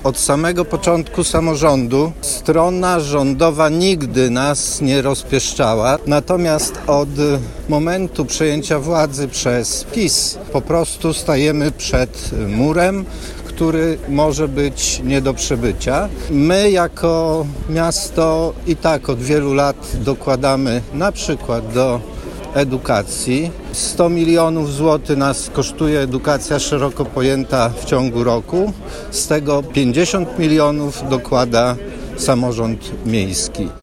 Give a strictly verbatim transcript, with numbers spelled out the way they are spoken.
Od samego początku samorządu strona rządowa nigdy nas nie rozpieszczała, natomiast od momentu przejęcia władzy przez PiS po prostu stajemy przed murem, który może być nie do przebycia. My jako miasto i tak od wielu lat dokładamy na przykład do edukacji. sto milionów złotych nas kosztuje edukacja szeroko pojęta w ciągu roku. Z tego pięćdziesiąt milionów dokłada samorząd miejski.